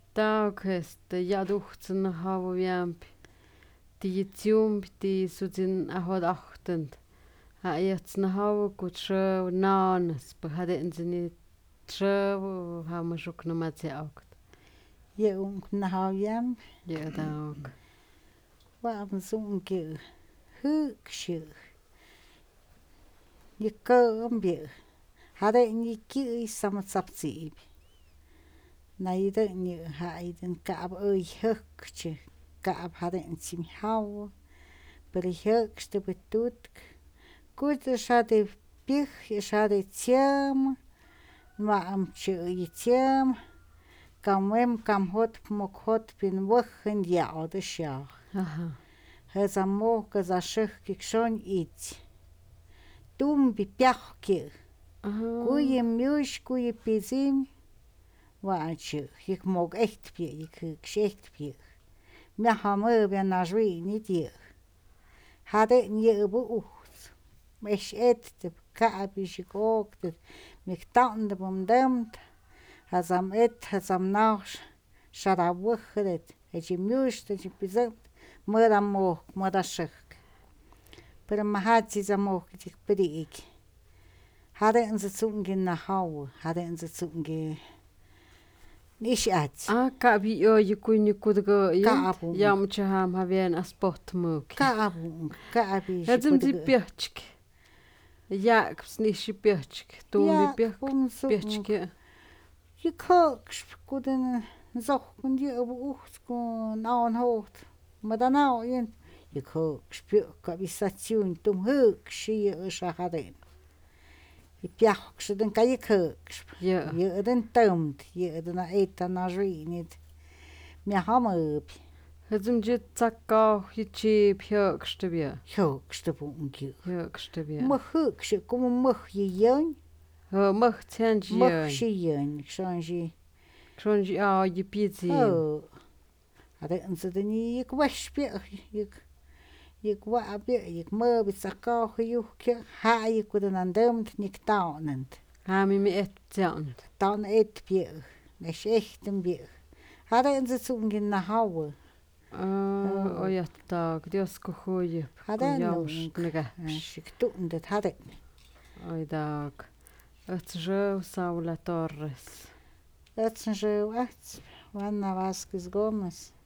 Tauk ja duhtsen havu jämpi. Ti sutin ahod ahtend. Ha jats na havu ku tröv naanas pa hadensini tröv ha masuk na matsi aukt. Ye'unk nahawyan Ja tauk. wa'am sunke hyksy. Ykömbye haden yiki samatsaptsibi. Naiden ye haiden ka'ab hökchi ka'ab haden tsim hawu. Pero hökste betutk. Kutu shade pih shade tsiam. Wa'am chi tsiam. Kamwem kam hot mok hot pin wujin yaude sha. Aha. Heza moka za shuk shon itz. Tumbi piahki. Kuye myush kuye pizim. Wa'anchi yik mok echt pie yik shecht pie. Miaha möbia na jwi ni die. Haden ye bu uht. Mesh et ka'bi shikokte. Mik tande bum demt. Hazam et hazam nash. Shara wujret. Eji myush eji pizemt. Möda mok möda shuk. Pero mahatzi za mok jik pedik. Haden ze tsungi na hawu. Haden ze tsungi nish ats. Ka'bi yo yikuni kudgo Ka'abu. Yam chaham havien aspot muk. Ka'abu. Ka'abi Hedzim zi shikudgo. piochk. Jak snishi piochk. Tumi Jak piochk. Jikhoks kuden zohkun yebu uhtkun aon hoht. Madanao yin. Jikhoks pioka bisatsiun tum hukshi ye shahaden. Piahks den ka jikhoks. Ja. Ye den tumt. Ye den eta na jwinit. Mia hamöbi. Hedzim zi tsakka hichi piochste bia. Jokks te bunki. Piochste bia. Mhukshi kumu mhji yin. Mach tjanji Mhji yin. Kshonji. Kronji yi pizi. Haden ze den yik weshpi. Yik wabi. Yik möbi tsakka yuhki. Ha yikuden an demt nik taunend. Hami mi et tjant. Taun et pie. Nesh echten pie. Haden ze zungin na hawe. Ojattak, Dios kuhuji. Haden Jaus nega. shik tundet haden. Oidak. Ötsjö Saula Torres. Ötsen jeu ats. Vanna Vasquez Gomez.